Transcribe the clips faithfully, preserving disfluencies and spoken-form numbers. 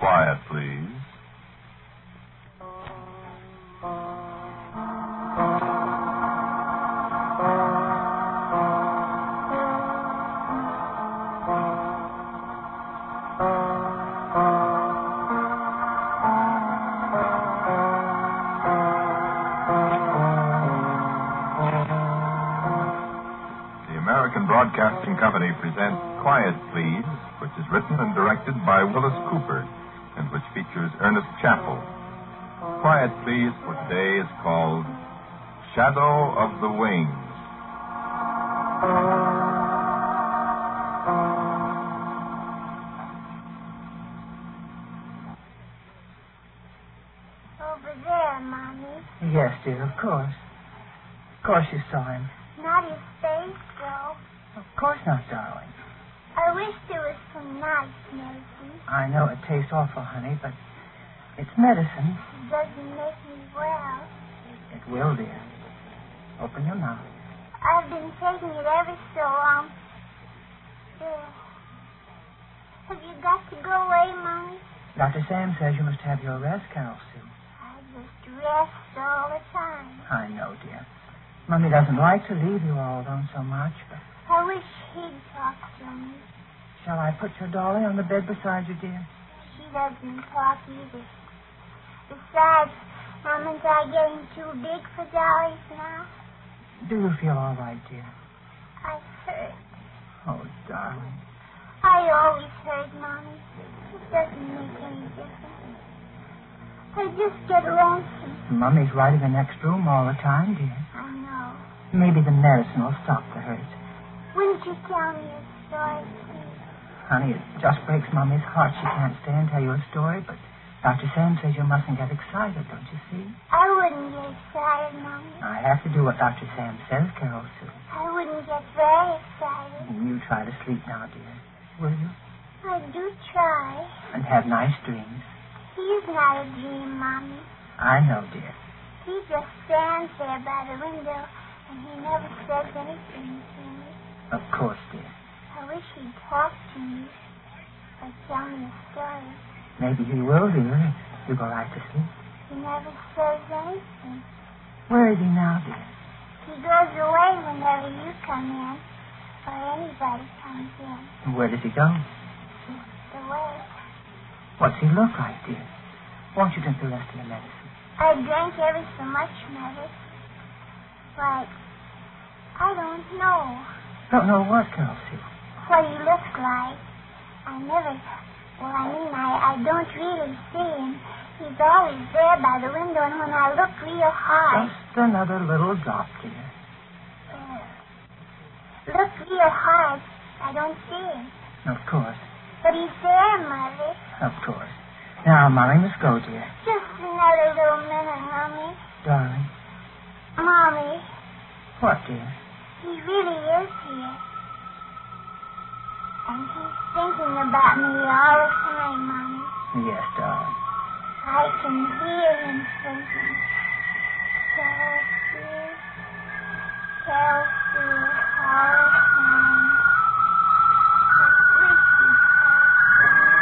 Quiet, please. Broadcasting Company presents Quiet, Please, which is written and directed by Willis Cooper and which features Ernest Chappell. Quiet, Please for today is called Shadow of the Wings. Over there, Mommy. Yes, dear, of course. Of course you saw him. Not his face, though. Of course not, darling. I wish there was some nice medicine. I know it tastes awful, honey, but it's medicine. It doesn't make me well. It will, dear. Open your mouth. I've been taking it ever so long. There. Have you got to go away, Mommy? Doctor Sam says you must have your rest, Carol Sue. I just rest all the time. I know, dear. Mommy doesn't like to leave you all alone so much, but... I wish he'd talk to me. Shall I put your dolly on the bed beside you, dear? She doesn't talk either. Besides, Mom and I getting too big for dollies now. Do you feel all right, dear? I hurt. Oh, darling. I always hurt, Mommy. It doesn't make any difference. I just get lonesome. Mommy's right in the next room all the time, dear. I know. Maybe the medicine will stop the hurt. Wouldn't you tell me a story, please? Honey, it just breaks Mommy's heart she can't stay and tell you a story, but Doctor Sam says you mustn't get excited, don't you see? I wouldn't get excited, Mommy. I have to do what Doctor Sam says, Carol Sue. I wouldn't get very excited. You try to sleep now, dear. Will you? I do try. And have nice dreams. He's not a dream, Mommy. I know, dear. He just stands there by the window, and he never says anything to me. Of course, dear. I wish he'd talk to me or tell me a story. Maybe he will, dear, if you go right to sleep. He never says anything. Where is he now, dear? He goes away whenever you come in or anybody comes in. Where does he go? He's away. What's he look like, dear? Won't you drink the rest of the medicine? I drank ever so much medicine. Like, I don't know. Don't know what, Carol Sue? What he looks like. I never, well, I mean, I, I don't really see him. He's always there by the window, and when I look real hard... Just another little drop, dear. Uh, look real hard, I don't see him. Of course. But he's there, Mother. Of course. Now, Mommy must go, dear. Just another little minute, Mommy. Darling. Mommy. What, dear? He really is here. And he's thinking about me all the time, Mommy. Yes, darling. I can hear him thinking. Kelsey, Kelsey, all the time. I wish he'd talk to me.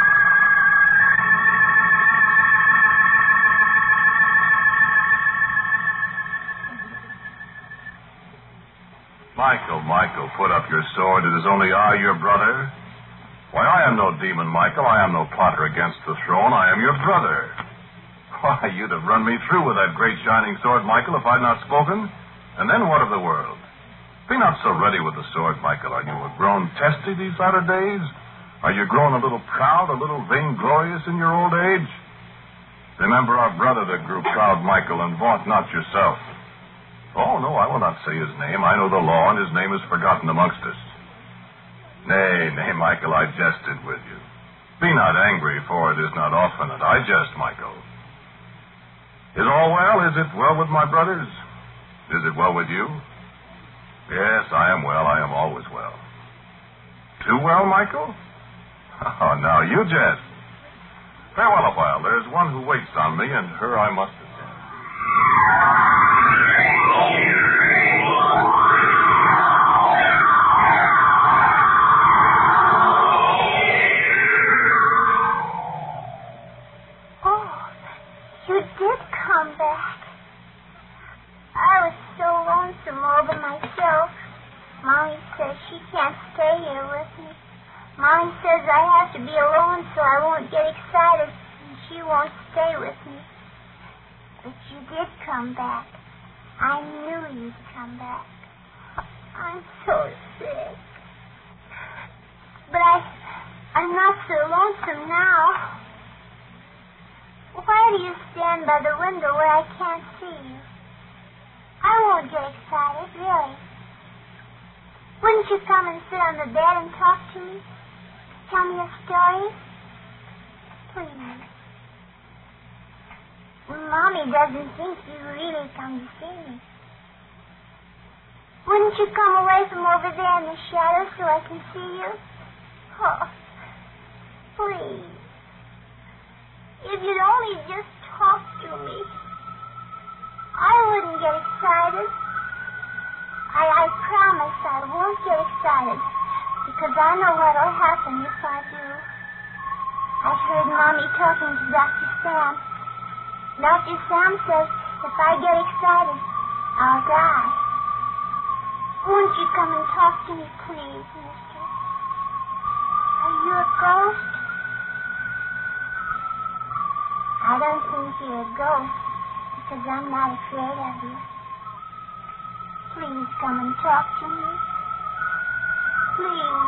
Michael, Michael, put up your sword. It is only I, your brother. Why, I am no demon, Michael. I am no plotter against the throne. I am your brother. Why, you'd have run me through with that great shining sword, Michael, if I'd not spoken. And then what of the world? Be not so ready with the sword, Michael. Are you grown testy these latter days? Are you grown a little proud, a little vainglorious in your old age? Remember our brother that grew proud, Michael, and vaunt not yourself. Oh, no, I will not say his name. I know the law, and his name is forgotten amongst us. Nay, nay, Michael, I jested with you. Be not angry, for it is not often that I jest, Michael. Is all well? Is it well with my brothers? Is it well with you? Yes, I am well. I am always well. Too well, Michael? Oh, now, you jest. Farewell a while. There's one who waits on me, and her I must attend. did come back. I was so lonesome all by myself. Mommy says she can't stay here with me. Mommy says I have to be alone so I won't get excited, and she won't stay with me. But you did come back. I knew you'd come back. I'm so sick. But I, I'm not so lonesome now. Why do you stand by the window where I can't see you? I won't get excited, really. Wouldn't you come and sit on the bed and talk to me? Tell me a story? Please. Mommy doesn't think you really come to see me. Wouldn't you come away from over there in the shadow so I can see you? Oh, please. If you'd only just talk to me, I wouldn't get excited. I, I promise I won't get excited, because I know what'll happen if I do. I've heard Mommy talking to Doctor Sam. Doctor Sam says if I get excited, I'll die. Won't you come and talk to me, please, mister? Are you a ghost? I don't think you're a ghost, because I'm not afraid of you. Please come and talk to me. Please.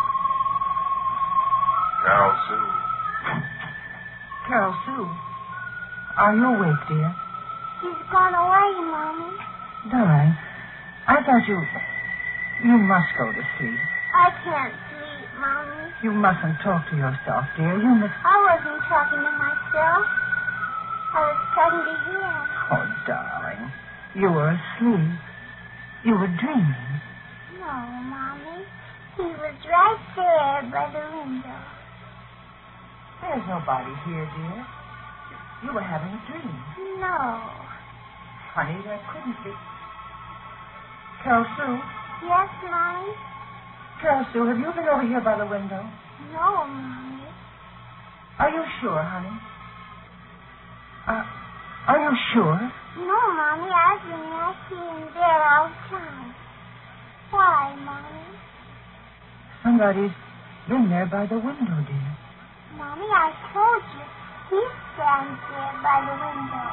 Carol Sue. Carol Sue, are you awake, dear? He's gone away, Mommy. Darling, I thought you... You must go to sleep. I can't sleep, Mommy. You mustn't talk to yourself, dear. You must... I wasn't talking to myself. I was talking to him. Oh, darling, you were asleep. You were dreaming. No, Mommy. He was right there by the window. There's nobody here, dear. You were having a dream. No. Honey, there couldn't be. Carol Sue? Yes, Mommy? Carol Sue, have you been over here by the window? No, Mommy. Are you sure, honey? Uh, are you sure? No, Mommy. I've been right here in bed all the time. Why, Mommy? Somebody's been there by the window, dear. Mommy, I told you. He stands there by the window.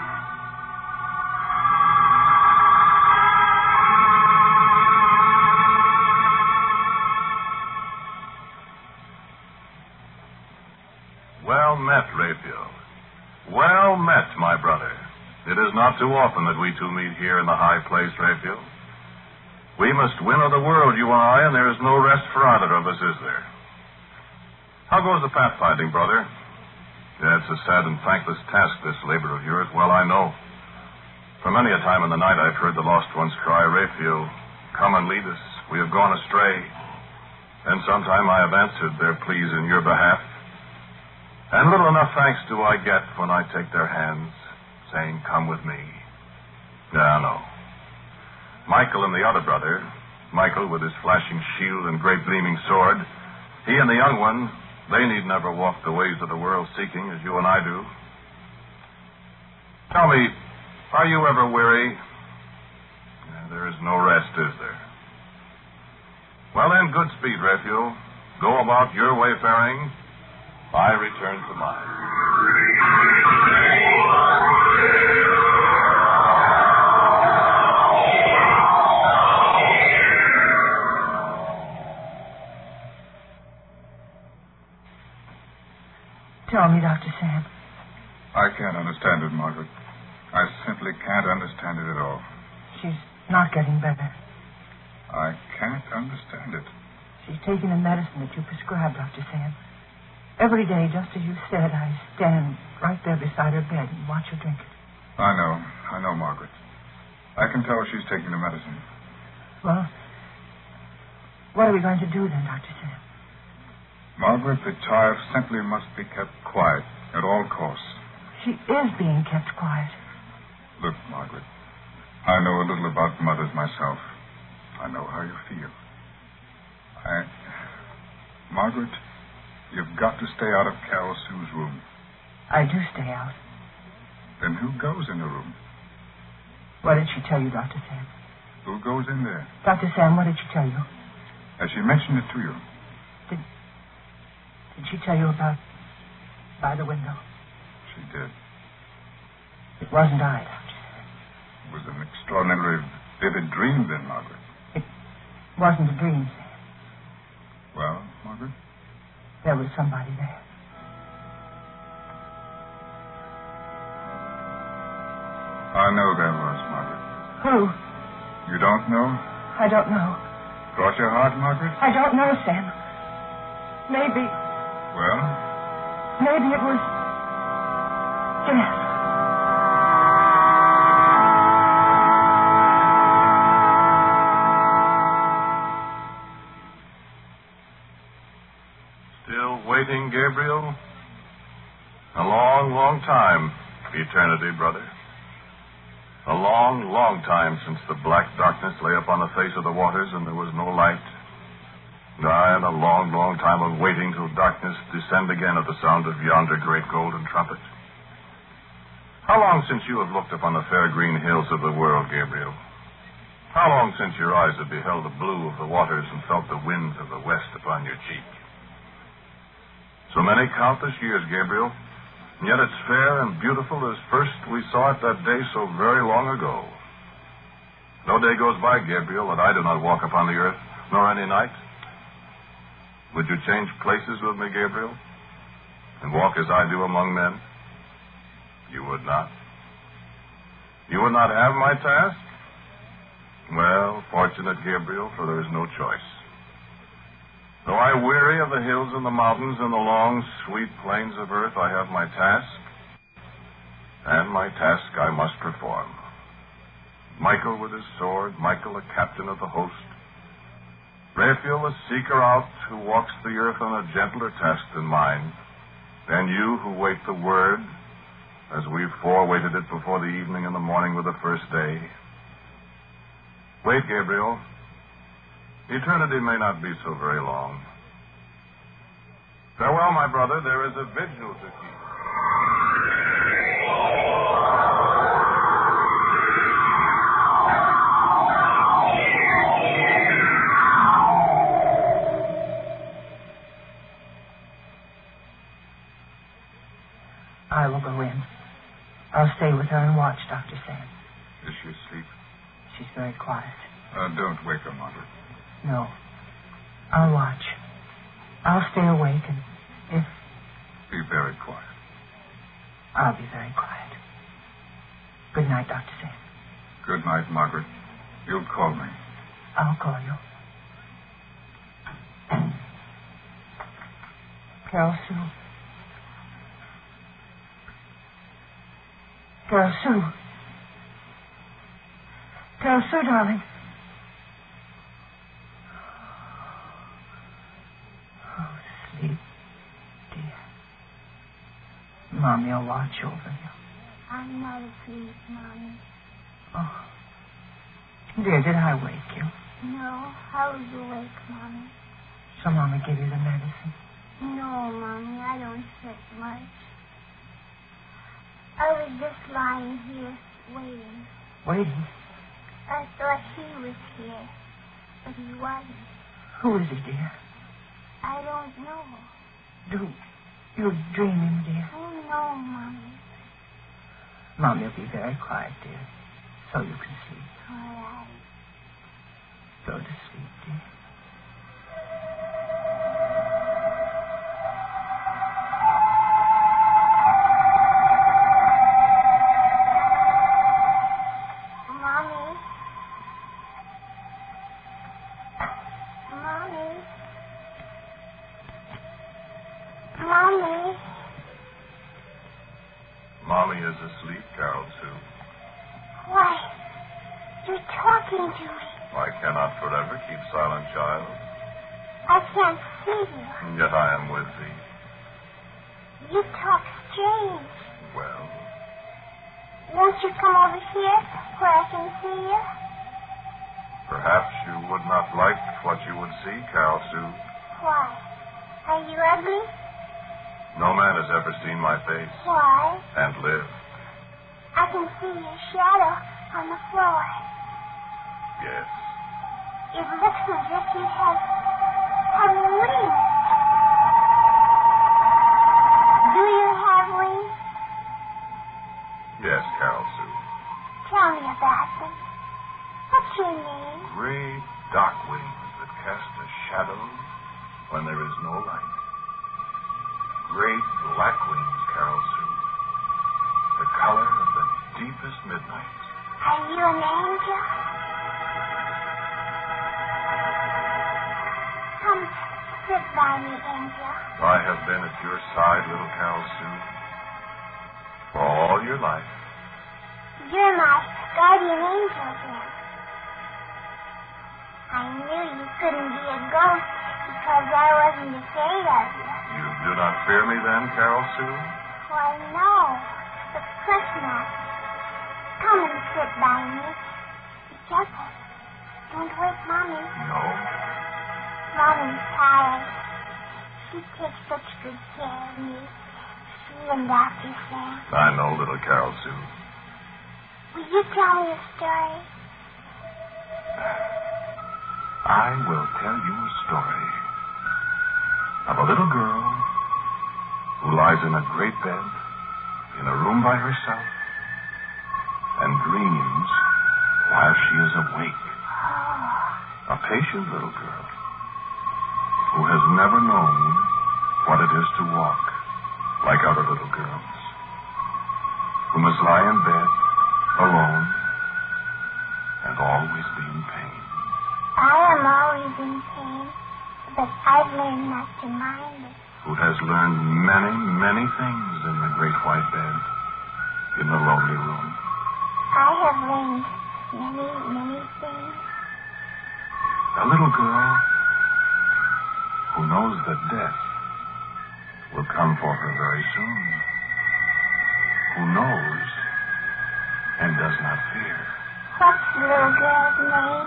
Well met, Raphael. Well met, my brother. It is not too often that we two meet here in the high place, Raphael. We must win of the world, you and I, and there is no rest for either of us, is there? How goes the pathfinding, brother? Yeah, it's a sad and thankless task, this labor of yours. Well, I know. For many a time in the night I've heard the lost ones cry, Raphael, come and lead us. We have gone astray. And sometime I have answered their pleas in your behalf. And little enough thanks do I get when I take their hands, saying, come with me. Yeah, I know. Michael and the other brother, Michael with his flashing shield and great gleaming sword, he and the young one, they need never walk the ways of the world seeking as you and I do. Tell me, are you ever weary? Yeah, there is no rest, is there? Well then, good speed, Raphael. Go about your wayfaring. I return to mine. Tell me, Doctor Sam. I can't understand it, Margaret. I simply can't understand it at all. She's not getting better. I can't understand it. She's taking the medicine that you prescribed, Doctor Sam. Every day, just as you said, I stand right there beside her bed and watch her drink it. I know. I know, Margaret. I can tell she's taking the medicine. Well, what are we going to do then, Doctor Sam? Margaret, the child simply must be kept quiet at all costs. She is being kept quiet. Look, Margaret, I know a little about mothers myself. I know how you feel. I... Margaret, you've got to stay out of Carol Sue's room. I do stay out. Then who goes in the room? What did she tell you, Doctor Sam? Who goes in there? Doctor Sam, what did she tell you? Has she mentioned it to you? Did, did she tell you about by the window? She did. It wasn't I, Doctor Sam. It was an extraordinarily vivid dream then, Margaret. It wasn't a dream, Sam. Well, Margaret? There was somebody there. I know there was, Margaret. Who? You don't know? I don't know. Cross your heart, Margaret? I don't know, Sam. Maybe, Well? maybe it was death. Still waiting, Gabriel? A long, long time. Eternity, brother. A long, long time since the black darkness lay upon the face of the waters and there was no light. Aye, and a long, long time of waiting till darkness descend again at the sound of yonder great golden trumpet. How long since you have looked upon the fair green hills of the world, Gabriel? How long since your eyes have beheld the blue of the waters and felt the winds of the west upon your cheek? So many countless years, Gabriel. And yet it's fair and beautiful as first we saw it that day so very long ago. No day goes by, Gabriel, that I do not walk upon the earth, nor any night. Would you change places with me, Gabriel, and walk as I do among men? You would not. You would not have my task? Well, fortunate, Gabriel, for there is no choice. Though I weary of the hills and the mountains and the long, sweet plains of earth, I have my task, and my task I must perform. Michael with his sword, Michael, a captain of the host. Raphael, a seeker out who walks the earth on a gentler task than mine. And you who wait the word, as we four waited it before the evening and the morning with the first day. Wait, Gabriel. Eternity may not be so very long. Farewell, my brother. There is a vigil to keep. I will go in. I'll stay with her and watch, Doctor Sam. Is she asleep? She's very quiet. Uh, don't wake her, Margaret. No. I'll watch. I'll stay awake, and if... Be very quiet. I'll be very quiet. Good night, Doctor Sam. Good night, Margaret. You'll call me. I'll call you. Carol Sue. Carol Sue. Carol Sue, darling. Oh, sleep, dear. Mommy will watch over you. I'm not asleep, Mommy. Oh. Dear, did I wake you? No, I was awake, Mommy. Shall Mommy give you the medicine? No, Mommy, I don't sit much. I was just lying here, waiting. Waiting? I thought he was here, but he wasn't. Who is he, dear? I don't know. Do you dream him, dear? Oh, no, Mommy. Mommy will be very quiet, dear, so you can sleep. All right. Go to sleep, dear. Mommy. Mommy. Mommy. Mommy is asleep, Carol Sue. Why? You're talking to me. I cannot forever keep silent, child, I can't see you. and yet I am with thee. You talk strange. Well, Won't you come over here where I can see you? perhaps you would not like what you would see, Carol Sue. Why? Are you ugly? No man has ever seen my face Why? and lived. I can see your shadow on the floor. Yes. It looks as if you have, have wings. Do you have wings? Yes, Carol Sue. Tell me about them. What's your name? Great dark wings that cast a shadow when there is no light. Great black wings, Carol Sue. The color of the deepest midnight. Are you an angel? Come sit by me, angel. I have been at your side, little Carol Sue, for all your life. You're my guardian angel, then. I knew you couldn't be a ghost because I wasn't afraid of you. You do not fear me then, Carol Sue? Why, no. Of course not. Come and sit by me. Be careful. Don't wake Mommy. No. Mommy's tired. She takes such good care of me. She and Doctor Sam. I know, little Carol Sue. Will you tell me a story? I will tell you a story of a little girl who lies in a great bed in a room by herself and dreams while she is awake. Oh. A patient little girl who has never known what it is to walk like other little girls, who must lie in bed alone and always be in pain. I am always in pain, but I've learned not to mind it. Who has learned many, many things in the great white bed in the lonely room. I have learned many, many things. A little girl who knows that death will come for her very soon. Who knows and does not fear. What's the little girl's name?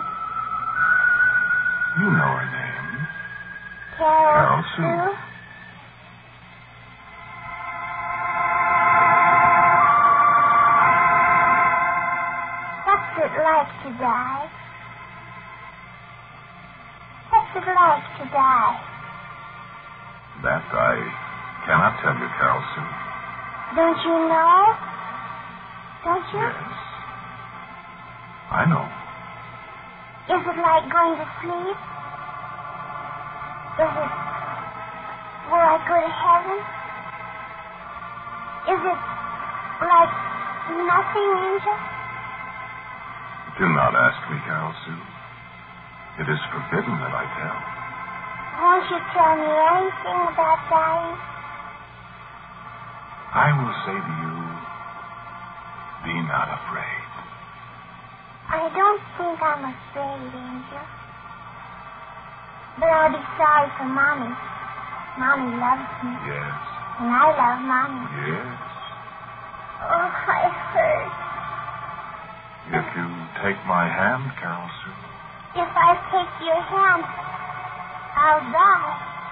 You know her name. Carol, Carol Sue. Sue? What's it like to die? What's it like to die? That I cannot tell you, Carol Sue. Don't you know? Don't you? Yes. I know. Is it like going to sleep? Is it... Will I go to heaven? Is it like nothing, Angel? Do not ask me, Carol Sue. It is forbidden that I tell. Won't you tell me anything about dying? I will say to you, be not afraid. I don't think I'm afraid, Angel. But I'll be sorry for Mommy. Mommy loves me. Yes. And I love Mommy. Yes. Oh, I hurt. If you take my hand, Carol Sue. If I take your hand, I'll die.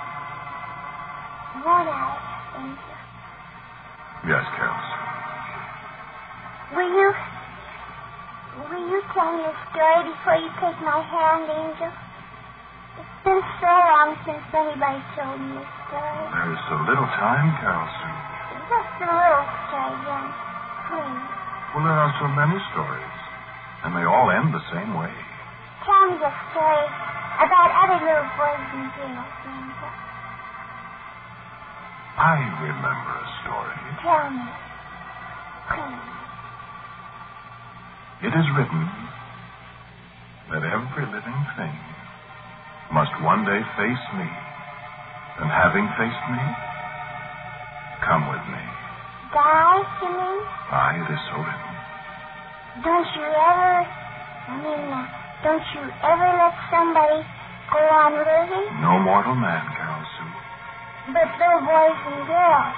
Won't I, Angel? Yes, Carol Sue. Will you... Will you tell me a story before you take my hand, Angel? It's been so long since anybody told me a story. There is so little time, Carol Sue. Just a little story, then. Please. Well, there are so many stories, and they all end the same way. Tell me a story about other little boys and girls, Angel. I remember a story. Tell me. Please. It is written that every living thing must one day face me, and having faced me, come with me. Die, you mean? Aye, it is so written. Don't you ever, I mean, uh, don't you ever let somebody go on living? No mortal man, Carol Sue. But little boys and girls.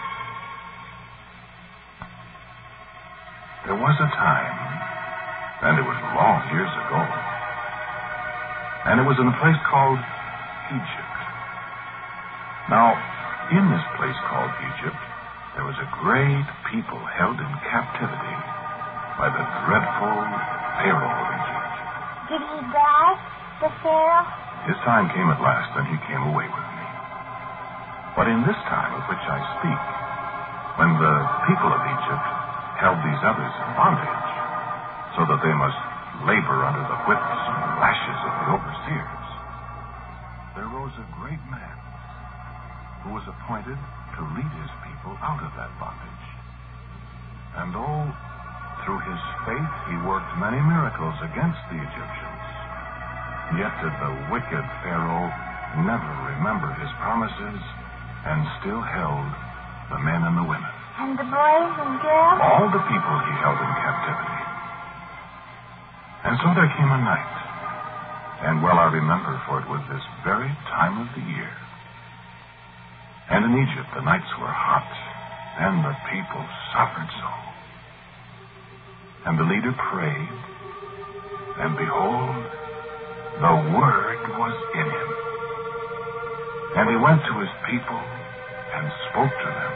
There was a time, and it was long years ago, and it was in a place called Egypt. Now, in this place called Egypt, there was a great people held in captivity by the dreadful Pharaoh of Egypt. Did he die, the Pharaoh? His time came at last, and he came away with me. But in this time of which I speak, when the people of Egypt held these others in bondage, so that they must labor under the whips and lashes of the overseers, there rose a great man who was appointed to lead his people out of that bondage. And oh, through his faith he worked many miracles against the Egyptians. Yet did the wicked Pharaoh never remember his promises and still held the men and the women. And the boys and girls? All the people he held in captivity. And so there came a night. And well I remember, for it was this very time of the year. And in Egypt the nights were hot, and the people suffered so. And the leader prayed, and behold, the word was in him. And he went to his people and spoke to them.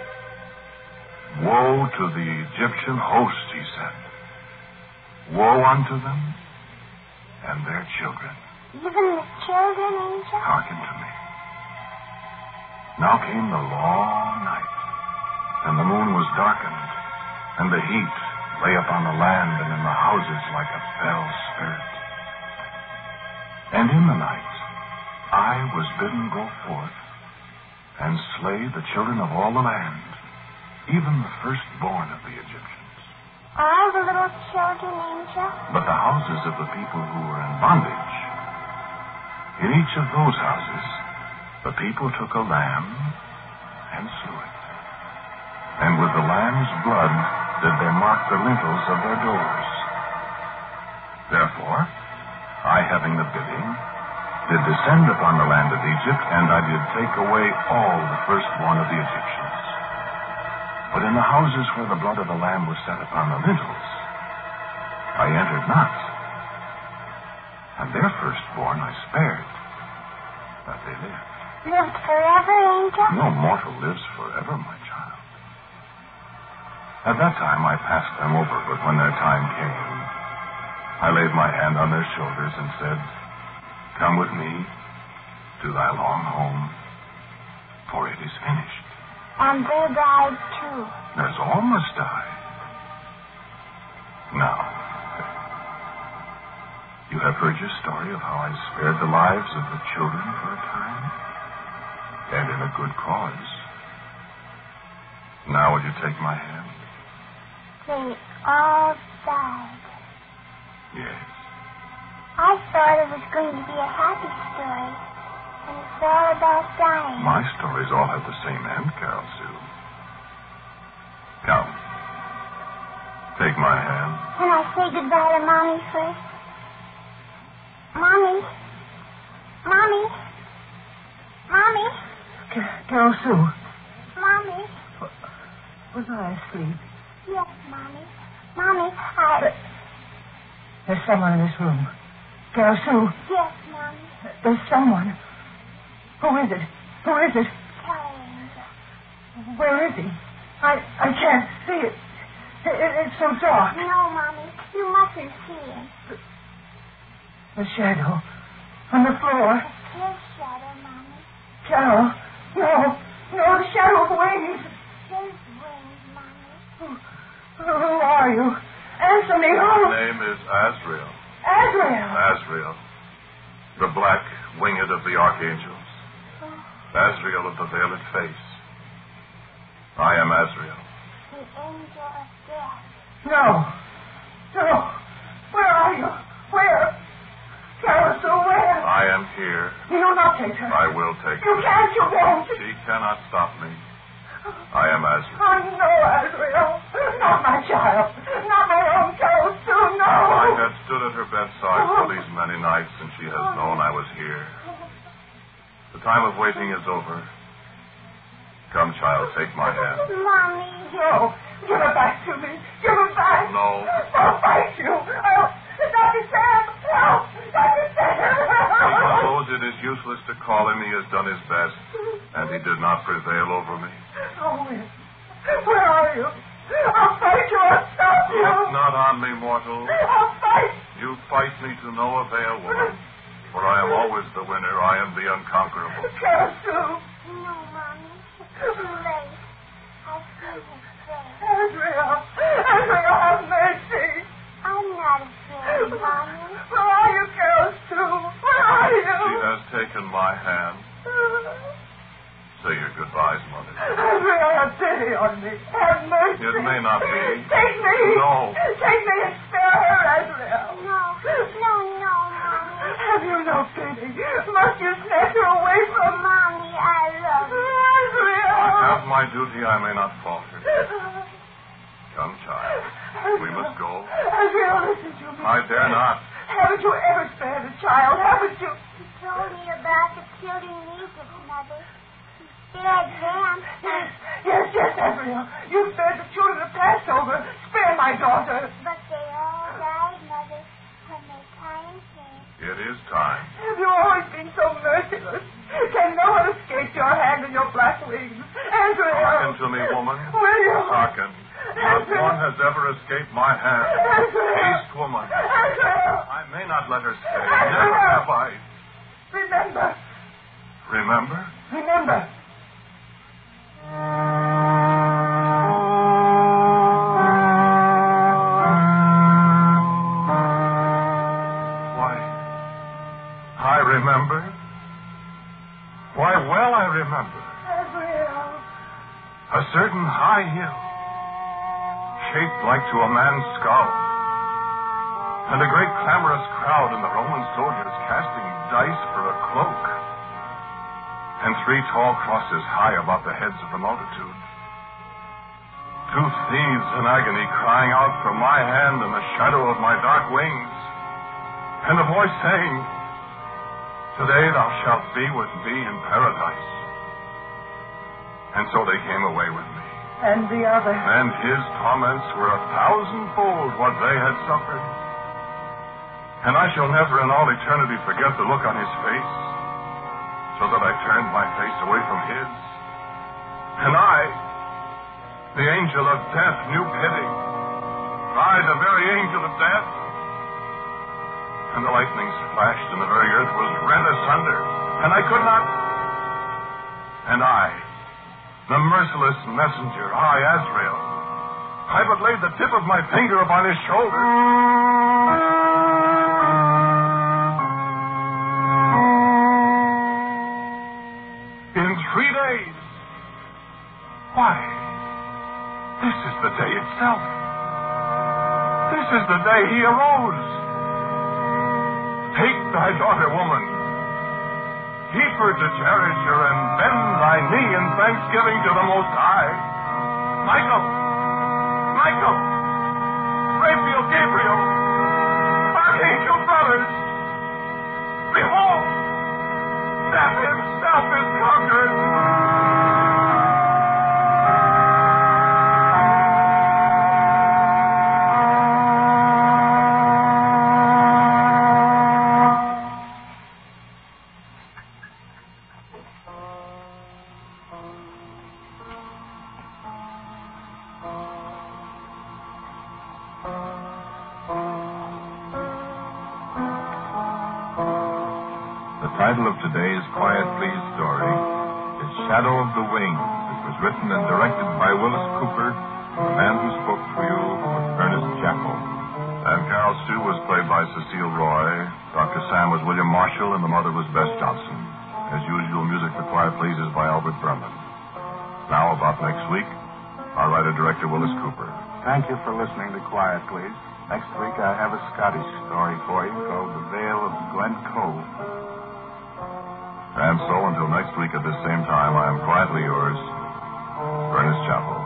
Woe to the Egyptian host, he said. Woe unto them and their children. Even the children, Angel? Hearken to me. Now came the long night, and the moon was darkened, and the heat lay upon the land and in the houses like a fell spirit. And in the night I was bidden go forth and slay the children of all the land, even the firstborn of the Egyptians. All the little children, Angel? But the houses of the people who were in bondage, in each of those houses the people took a lamb and slew it. And with the lamb's blood did they mark the lintels of their doors. Therefore, I, having the bidding, did descend upon the land of Egypt, and I did take away all the firstborn of the Egyptians. But in the houses where the blood of the lamb was set upon the lintels, I entered not. And their firstborn I spared, that they lived. Lived forever, Angel? No mortal lives forever, my child. At that time I passed them over, but when their time came, I laid my hand on their shoulders and said, Come with me to thy long home, for it is finished. And they died too. As all must die. Now, you have heard your story of how I spared the lives of the children for a time, and in a good cause. Now will you take my hand? They all died. Yes. I thought it was going to be a happy story, and it's all about dying. My stories all have the same end, Carol Sue. Come. Take my hand. Can I say goodbye to Mommy first? Mommy? Mommy? Mommy? Ca- Carol Sue, Mommy? was I asleep? Yes, Mommy. Mommy, I... But there's someone in this room. Carol Sue, Yes, Mommy. there's someone. Who is it? Who is it? Tell her, Angel. Where is he? I I can't see it. It, it. It's so dark. No, Mommy. You mustn't see him. The shadow on the floor. It's his shadow, Mommy. Carol, no, no, the shadow of wings. His wings, Mommy. Who, who are you? Answer me, who? My name is Azrael. Azrael. Azrael. The black winged of the archangels. Azrael of the veiled face. I am Azrael. The angel of death. No, no. Where are you? Where? Carol Sue, where? I am here. You will not take her. I will take You her. can't, you won't. She cannot stop me. I am Azrael. Oh, no, Azrael. Not my child. Not my own Carol Sue, no. I had stood at her bedside for these many nights, and she has known I was here. The time of waiting is over. Come, child, take my hand. Mommy. No. Give it back to me. Give it back. No. I'll fight you. I'll... Doctor Sam, help. Doctor Sam. He knows it is useless to call him. He has done his best, and he did not prevail over me. Oh, where? Where are you? I'll fight you. I'll stop you. Look not on me, mortal. I'll fight. You fight me to no avail, woman. For I am always the winner. I am the unconquerable. Carol Sue. No, Mommy. It's too late. I've seen his face. Andrea. Andrea, have mercy. I'm not afraid, Mommy. Where are you, Carol Sue? Where are you? She has taken my hand. Say your goodbyes, Mother. Andrea, have pity on me. Have mercy. It may not be. Take me. No. Take me and spare her, Andrea. No. No, no, Mommy. Have you no pity? Must you snatch her away from me? Mommy, I love you. Andrea. I have my duty. I may not falter. Come, child. We must go. Andrea, listen to me. I dare not. Haven't you ever spared a child? Haven't you? He told me about the children in Egypt, Mother. He spared them. Yes, yes, yes, Andrea. You spared the children of Passover. Spare my daughter. But they all died, Mother, when their time came. It is time. Have you always been so merciless? Can no one escape your hand and your black wings? Andrea. Hearken to me, woman. Will you? Hearken. Not one has ever escaped my hand. Haste, woman. I may not let her stay. Never have I. Remember. Remember? Remember. Why, I remember. Why, well, I remember. Andrea. A certain high hill, shaped like to a man's skull, and a great clamorous crowd and the Roman soldiers casting dice for a cloak, and three tall crosses high above the heads of the multitude. Two thieves in agony crying out for my hand in the shadow of my dark wings, and a voice saying, "Today thou shalt be with me in paradise." And so they came away with me. And the other. And his torments were a thousandfold what they had suffered. And I shall never in all eternity forget the look on his face, so that I turned my face away from his. And I, the angel of death, knew pity. I, the very angel of death. And the lightnings flashed, and the very earth was rent asunder, and I could not. And I, the merciless messenger, I, Azrael, I but laid the tip of my finger upon his shoulder. In three days. Why, this is the day itself. This is the day he arose. Take thy daughter, woman. Keep her to cherish her and bend thy knee in thanksgiving to the Most High. Michael! Michael! Raphael, Gabriel! Archangel brothers! Behold! Death himself is conquered! The title of today's Quiet Please story is Shadow of the Wings. It was written and directed by Willis Cooper. The man who spoke for you was Ernest Chappell. And Carol Sue was played by Cecile Roy. Doctor Sam was William Marshall, and the mother was Bess Johnson. As usual, music for Quiet Please is by Albert Berman. Now, about next week, our writer-director Willis Cooper. Thank you for listening to Quiet Please. Next week I have a Scottish story for you called The Vale of Glen Cove. And so, until next week at this same time, I am quietly yours, Ernest Chappell.